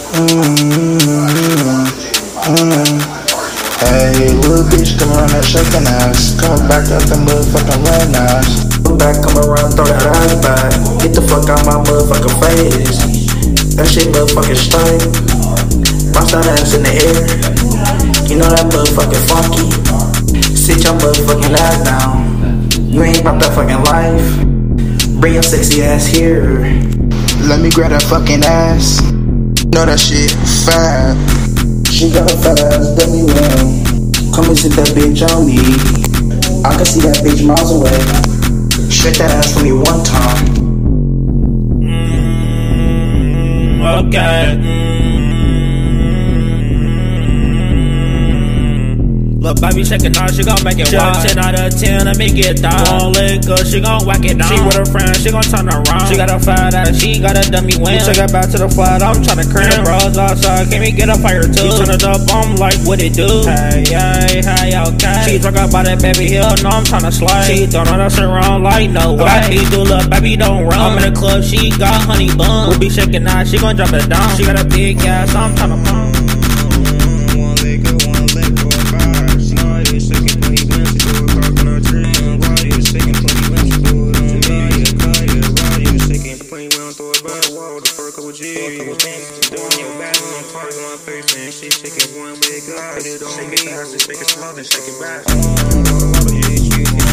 Hey, little bitch, come around that shaking ass. Come back up and motherfucking run ass. Come back, come around, throw that ass back. Get the fuck out my motherfucking face. That shit motherfucking stank. Bounce that ass in the air. You know that motherfucking funky. Sit your motherfucking ass down. You ain't about that fucking life. Bring your sexy ass here. Let me grab that fucking ass. Know that shit fat. She got a fat ass dummy well. Come and sit that bitch on me. I can see that bitch miles away. Shake that ass for me one time. Okay. Look, baby shaking out, she gon' make it walk. 10 out of 10, let me get down. One leg up, she gon' whack it down. She with her friends, she gon' turn around. She got a fat ass, she got a dummy win. Take her back to the flat, I'm tryna cram. Bros outside, can we get a fire too? She turn it up, I'm like, what it do? Hey, hey, hey, okay. She talk about that baby hill, no, I'm tryna slide. She throwin' all that shit around like no way. He do look, baby, don't run. I'm in the club, she got honey bun. We be shaking out, she gon' drop it down. She got a big ass, I'm tryna pump. Shake it one leg up, put it on me. Shake it slow, then shake it back.